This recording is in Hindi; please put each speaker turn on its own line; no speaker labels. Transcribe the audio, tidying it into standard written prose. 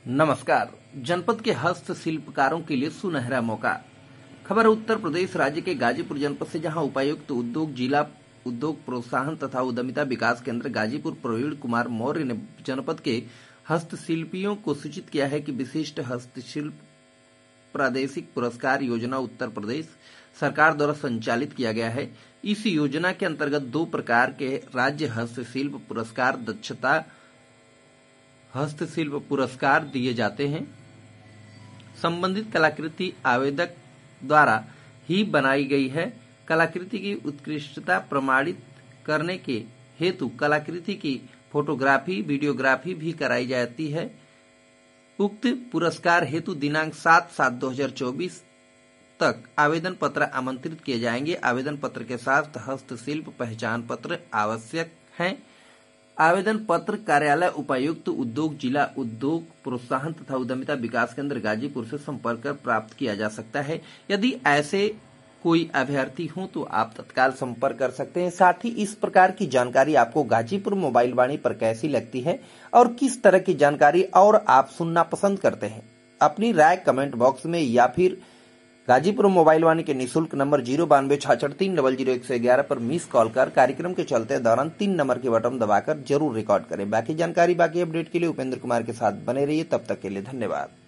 नमस्कार। जनपद के हस्तशिल्पकारों के लिए सुनहरा मौका। खबर है उत्तर प्रदेश राज्य के गाजीपुर जनपद से, जहां उपायुक्त उद्योग जिला उद्योग प्रोत्साहन तथा उद्यमिता विकास केंद्र गाजीपुर प्रवीण कुमार मौर्य ने जनपद के हस्तशिल्पियों को सूचित किया है कि विशिष्ट हस्तशिल्प प्रादेशिक पुरस्कार योजना उत्तर प्रदेश सरकार द्वारा संचालित किया गया है। इस योजना के अंतर्गत 2 प्रकार के राज्य हस्तशिल्प पुरस्कार दक्षता हस्तशिल्प पुरस्कार दिए जाते हैं। संबंधित कलाकृति आवेदक द्वारा ही बनाई गई है। कलाकृति की उत्कृष्टता प्रमाणित करने के हेतु कलाकृति की फोटोग्राफी वीडियोग्राफी भी कराई जाती है। उक्त पुरस्कार हेतु दिनांक 7/7/2024 तक आवेदन पत्र आमंत्रित किए जाएंगे। आवेदन पत्र के साथ हस्तशिल्प पहचान पत्र आवश्यक है। आवेदन पत्र कार्यालय उपायुक्त उद्योग जिला उद्योग प्रोत्साहन तथा उद्यमिता विकास केंद्र गाजीपुर से संपर्क कर प्राप्त किया जा सकता है। यदि ऐसे कोई अभ्यर्थी हो तो आप तत्काल संपर्क कर सकते हैं। साथ ही इस प्रकार की जानकारी आपको गाजीपुर मोबाइल वाणी पर कैसी लगती है और किस तरह की जानकारी और आप सुनना पसंद करते हैं, अपनी राय कमेंट बॉक्स में या फिर गाजीपुर मोबाइल वाणी के निःशुल्क नंबर 9266300111 पर मिस कॉल कर कार्यक्रम के चलते दौरान 3 नंबर के बटन दबाकर जरूर रिकॉर्ड करें। बाकी जानकारी बाकी अपडेट के लिए उपेंद्र कुमार के साथ बने रहिए। तब तक के लिए धन्यवाद।